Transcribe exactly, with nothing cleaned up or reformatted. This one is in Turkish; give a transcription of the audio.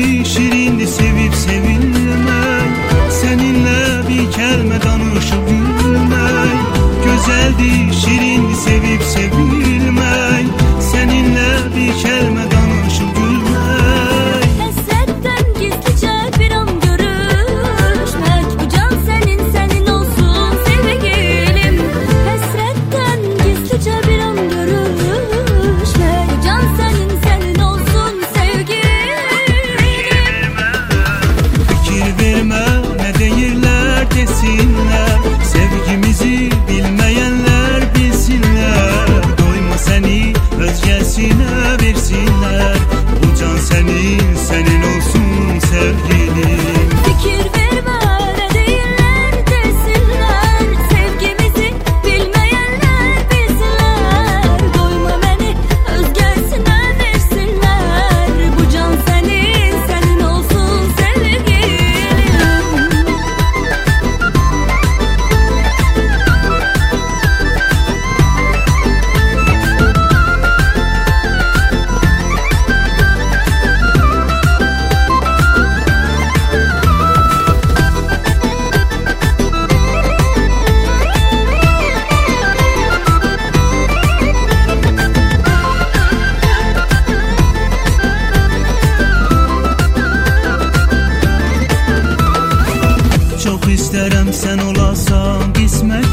Güzeldi, şirindi sevip sevilmek, seninle bir kelime danışıp gülmek. Güzeldi, şirindi sevip sevilmek, seninle bir kelime danışıp gülmek. Hasretten gizlice bir an görüşmek, bu can senin senin olsun sevgilim. Hasretten gizlice bir an görüşmek, bu can senin senin olsun sevgilim. Fikir verme, ne deyirler desinler, sevgimizi bilmeyenler bilsinler. Doyma seni özgesine versinler, bu can senin senin olsun sevgilim. Fikir verme, ne değiller desinler, sevgimizi bilmeyenler bilsinler. Doyma beni özgesine versinler, bu can senin senin olsun sevgilim. Çok isterim sen olasan, qismət